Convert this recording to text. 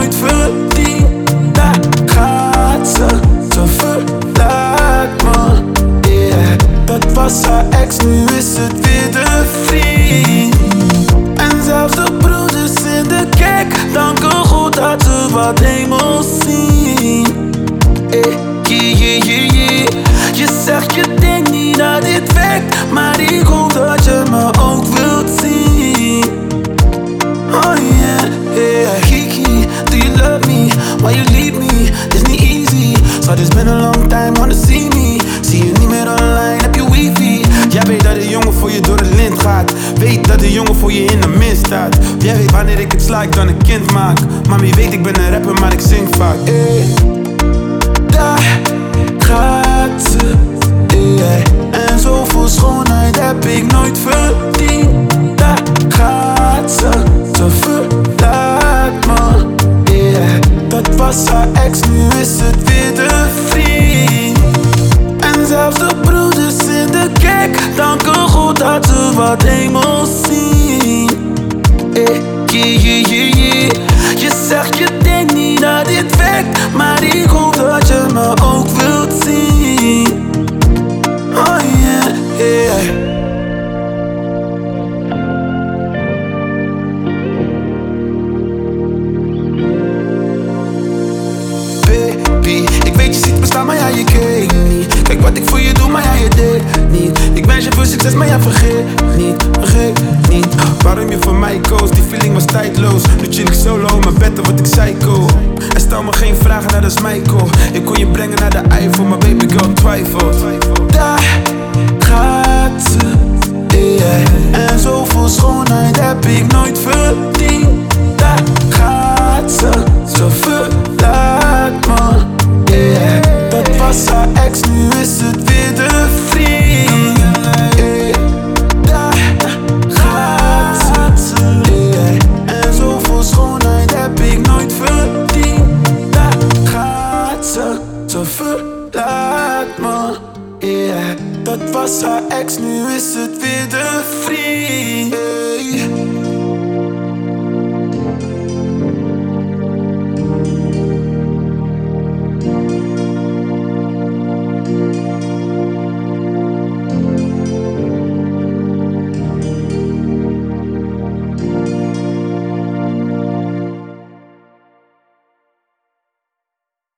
nooit verdiend. Daar gaat ze verlaat me. Yeah, dat was haar ex, nu is het weer de vriend. En zelfs de broeders in de kerk danken God dat ze wat hemels zien. Je zegt je denkt niet dat dit werkt, maar ik hoop dat je me ook wilt zien. Oh yeah, Kiki, do you love me? Why you leave me? It's not easy. So it's been a long time, wanna see me. Zie je niet meer online, heb je wifi. Jij weet dat de jongen voor je door het lint gaat. Weet dat de jongen voor je in de min staat. Jij weet wanneer ik het sla, ik dan een kind maak. Mami weet ik ben een rapper, maar ik zing vaak. Daar gaat ze, en zoveel schoonheid heb ik nooit verdiend. Daar gaat ze verlaat me. Dat was haar ex, nu is het weer de vriend. En zelfs de broeders in de kerk danken God dat ze wat hemels zien. Je zegt je denkt niet dat dit werkt, maar ik hoop dat je me ook wilt zien. Oh yeah. Baby, ik weet je ziet me staan, maar ja je keek niet. Kijk wat ik voor je doe, maar ja je deed niet. Ik wens je veel succes, maar ja vergeet niet. Waarom je voor mij koos, die feeling was tijdloos. Nu chill ik solo in mijn bed, dan word ik psycho. En stel me geen vragen, nou dat is Michael. Ik kon je brengen naar de Eiffel, maar baby girl twijfelt. Daar gaat ze, en zoveel schoonheid heb ik nooit verdiend. Daar gaat ze verlaat me. Dat was haar ex, nu is het weer de vriend. Daar gaat ze, en zoveel schoonheid heb ik nooit verdiend. Daar gaat ze verlaat me. Dat was haar